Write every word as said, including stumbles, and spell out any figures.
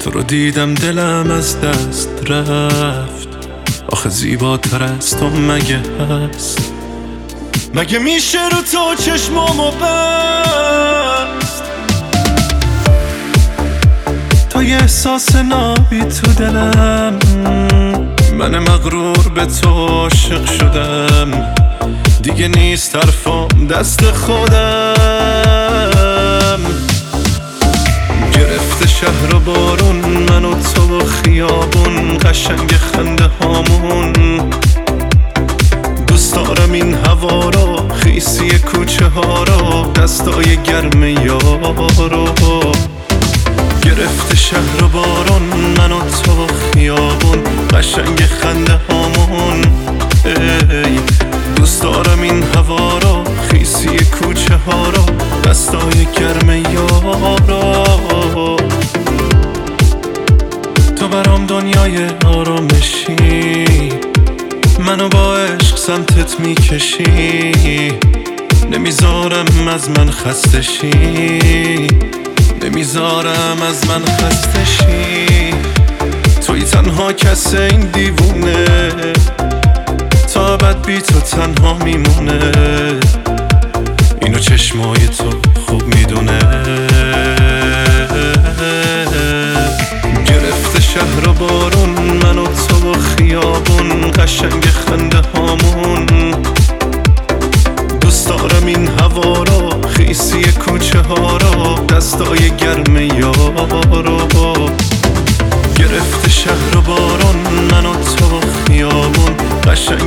تو رو دیدم دلم از دست رفت. آخه زیباتر از تو مگه هست؟ مگه میشه رو تو چشمامو بست؟ تا یه احساس نابی تو دلم، من مغرور به تو عاشق شدم. دیگه نیست حرفام دست خودم. گرفته شهر و بارون، من و تو و خیابون، قشنگ خنده هامون. دوست دارم این هوا رو، خیسی کوچه ها رو، دستای گرم یارو. گرفته شهر و بارون، من و تو و خیابون، قشنگ خنده هامون. ای دوست دارم این هوا رو، خیسی کوچه ها رو، دستای گرم یارو. تو برام دنیای آرامشی، منو با عشق سمتت میکشی. نمیذارم از من خسته شی، نمیذارم از من خسته شی. توی تنها کس این دیوونه، تا ابد بی تو تنها میمونه. اینو چشمای تو خوب میدونه. گرفته شهر و بارون، من و تو و خیابون، قشنگ خنده هامون. دوست دارم این هوا رو، خیسی کوچه ها رو، دستای گرم یارو. گرفته شهر و بارون، من و تو و خیابون، قشنگ